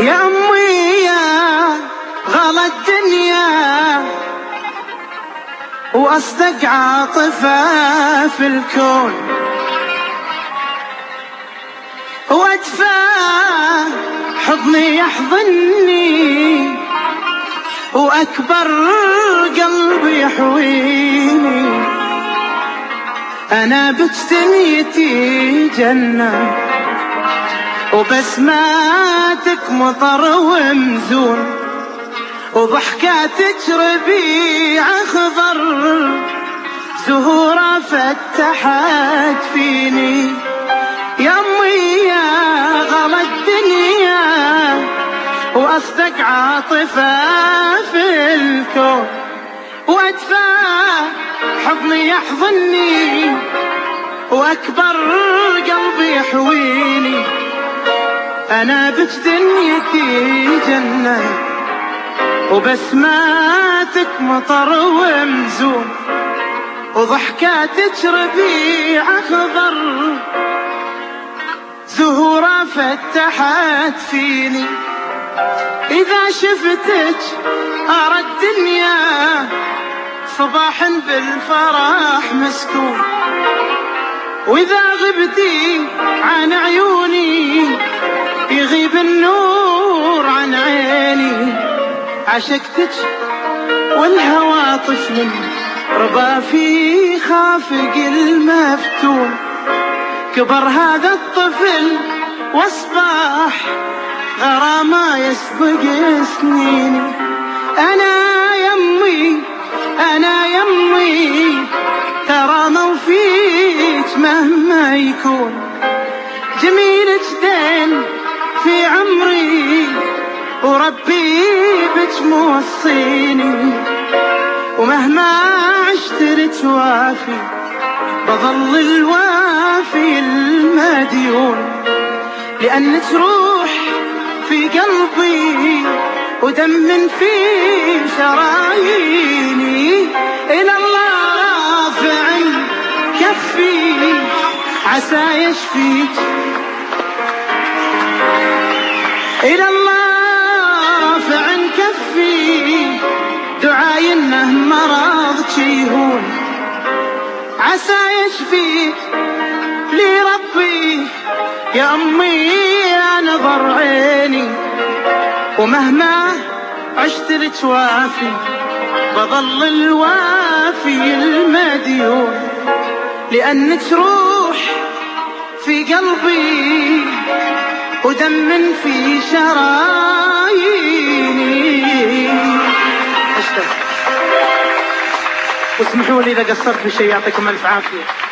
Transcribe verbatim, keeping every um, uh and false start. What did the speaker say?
يا أمي يا غلا الدنيا وأصدق عاطفة في الكون، وأدفى حضني يحضني وأكبر قلبي يحويني. أنا بجتنيتي جنة وبسماتك مطر ومزون، وضحكاتك ربيع خضر زهورة فتحت فيني. يا أمي يا غلا الدنيا وأصدق عاطفة في الكون، وأدفى حضني يحضني وأكبر قلبي يحويني. أنا بك دنيتي جنة وبسماتك مطر ومزون، وضحكاتك ربيع خضر زهورة فتحت فيني. إذا شفتك أرى الدنيا صباحا بالفرح مسكون، وإذا غبتي عن عيوني يغيب النور عن عيني. عشقتك والهوى طفل ربى في خافق المفتون، كبر هذا الطفل واصبح غرامة يسبق سنيني. أنا يمي أنا يمي ترى موفيك مهما يكون، جميلك دين في عمري وربي بك موصيني. ومهما عشت لتوافي بظل الوافي المديون، لأنك روح في قلبي ودم في شراييني. إلى الله رافع كفي عسى يشفيك، إلى الله رافع كفي دعاي إنه مرضك يهون، عسى يشفيك لي ربي يا أمي يا نظر عيني. ومهما عشت لتوافي بظل الوافي المديون، لأنك روح في قلبي ودم في شراييني. اشتغل واسمحوا لي إذا قصرت في شيء، يعطيكم ألف عافية.